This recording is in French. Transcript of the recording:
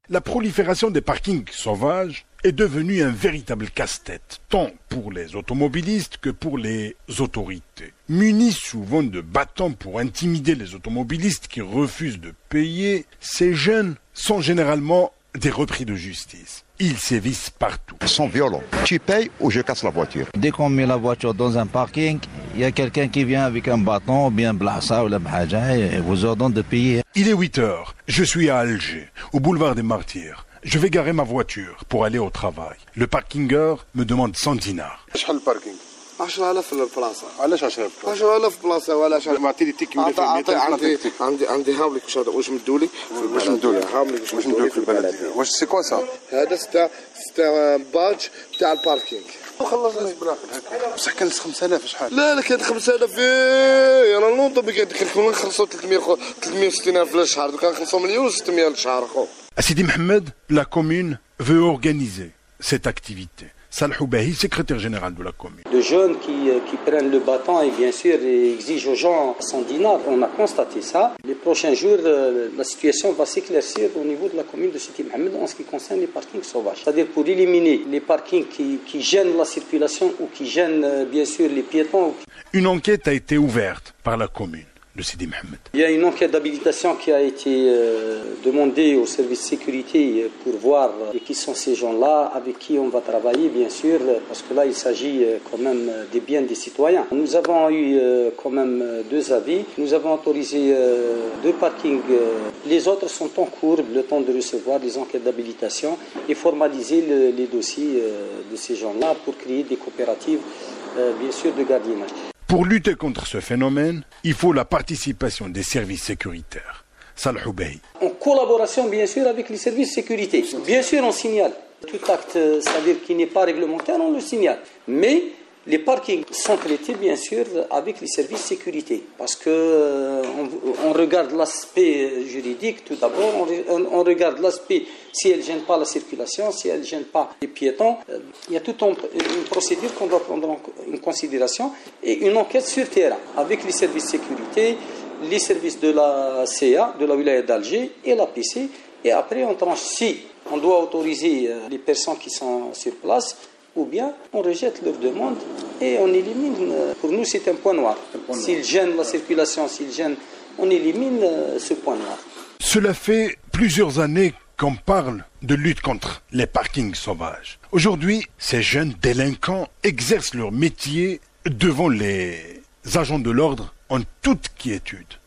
La prolifération des parkings sauvages est devenue un véritable casse-tête, tant pour les automobilistes que pour les autorités. Munis souvent de bâtons pour intimider les automobilistes qui refusent de payer, ces jeunes sont généralement des repris de justice. Ils sévissent partout. Ils sont violents. Tu payes ou je casse la voiture. Dès qu'on met la voiture dans un parking, il y a quelqu'un qui vient avec un bâton, ou bien blassa ou la bhaja, et vous ordonne de payer. Il est 8 heures. Je suis à Alger, au boulevard des Martyrs. Je vais garer ma voiture pour aller au travail. Le parkinger me demande 100 dinars. 10,000 البلاصه. علاش 10,000 10,000 بلاصه وعلاش معطيني تيكي ولا عندي هاوليك واش مدوا لي واش مدوا لي هاوليك واش مدوا لي في البلد واش سي كوا سا هذا ستا باج تاع الباركينغ وخلصني بصح كان 5000 شحال لا كانت 5000 انا نوض كنا نخلصوا 360 الف للشهر كان نخلصوا 1,600,000 للشهر اخو. À Sidi Mohamed, la commune veut organiser cette activité. Salhou Bahi, secrétaire général de la commune. De jeunes qui prennent le bâton et bien sûr exigent aux gens 100 dinars. On a constaté ça. Les prochains jours, la situation va s'éclaircir au niveau de la commune de Sidi Mohamed en ce qui concerne les parkings sauvages. C'est-à-dire pour éliminer les parkings qui gênent la circulation ou qui gênent bien sûr les piétons. Une enquête a été ouverte par la commune de Sidi Mohamed. Il y a une enquête d'habilitation qui a été demandée au service de sécurité pour voir qui sont ces gens-là, avec qui on va travailler bien sûr, parce que là il s'agit quand même des biens des citoyens. Nous avons eu quand même 2 avis, nous avons autorisé 2 parkings, les autres sont en cours, le temps de recevoir des enquêtes d'habilitation et formaliser les dossiers de ces gens-là pour créer des coopératives bien sûr de gardiennage. Pour lutter contre ce phénomène, il faut la participation des services sécuritaires. Salhou Bahi. En collaboration bien sûr avec les services de sécurité. Bien sûr on signale. Tout acte, c'est-à-dire qui n'est pas réglementaire, on le signale. Mais les parkings sont traités bien sûr avec les services de sécurité. Parce que on regarde l'aspect juridique tout d'abord, on regarde l'aspect si elle ne gêne pas la circulation, si elle ne gêne pas les piétons. Il y a toute une procédure qu'on doit prendre en considération et une enquête sur terrain avec les services de sécurité, les services de la CA, de la wilaya d'Alger et la PC. Et après on tranche si on doit autoriser les personnes qui sont sur place ou bien on rejette leur demande et on élimine. Pour nous c'est un point noir. S'ils gênent la circulation, s'ils gênent, on élimine ce point noir. Cela fait plusieurs années qu'on parle de lutte contre les parkings sauvages. Aujourd'hui, ces jeunes délinquants exercent leur métier devant les agents de l'ordre en toute quiétude.